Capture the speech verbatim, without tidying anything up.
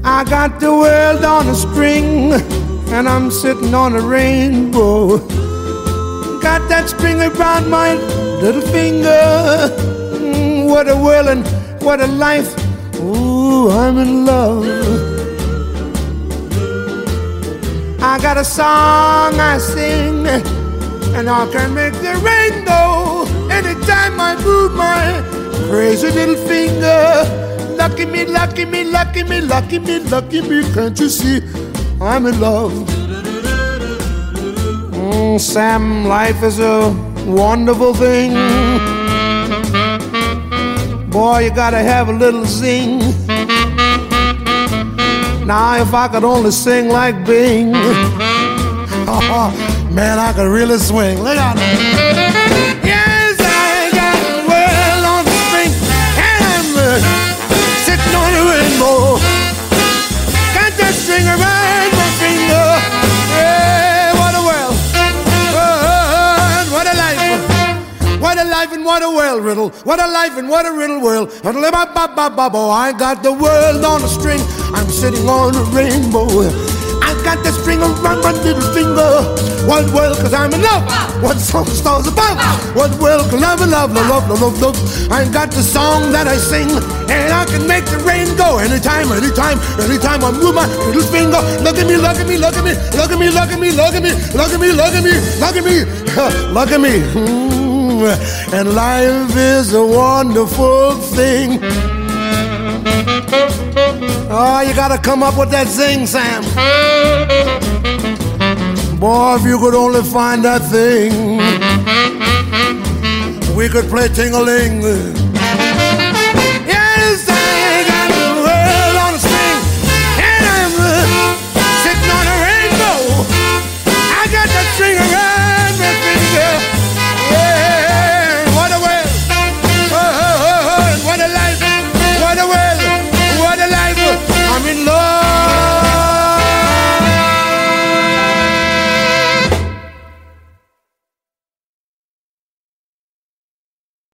I got the world on a string, and I'm sitting on a rainbow. Got that string around my little finger. Mm, what a world and what a life. Ooh, I'm in love. I got a song I sing, and I can make the rain go anytime I move my crazy little finger. Lucky me, lucky me, lucky me, lucky me, lucky me, can't you see I'm in love? Mm, Sam, life is a wonderful thing. Boy, you gotta have a little zing. Now, if I could only sing like Bing, oh, man, I could really swing. Look out there. Yes, I got the world on the string, and I'm uh, sitting on a rainbow. Got that string around my finger. Yeah, what a world. Oh, what a life. What a life and what a world riddle. What a life and what a riddle world. I got the world on a string. I'm sitting on a rainbow. I got the string around my little finger. What world, cause I'm in love. What song stars above. What world, cause I'm in love, love, love, love, love. I got the song that I sing, and I can make the rain go anytime, anytime, anytime I move my little finger. Look at me, look at me, look at me, look at me, look at me, look at me, look at me, look at me, look at me, look at me. And life is a wonderful thing. Oh, you gotta come up with that zing, Sam. Boy, if you could only find that thing, we could play ting-a-ling. Yes, I got the world on a string, and I'm uh, sitting on a rainbow. I got that string around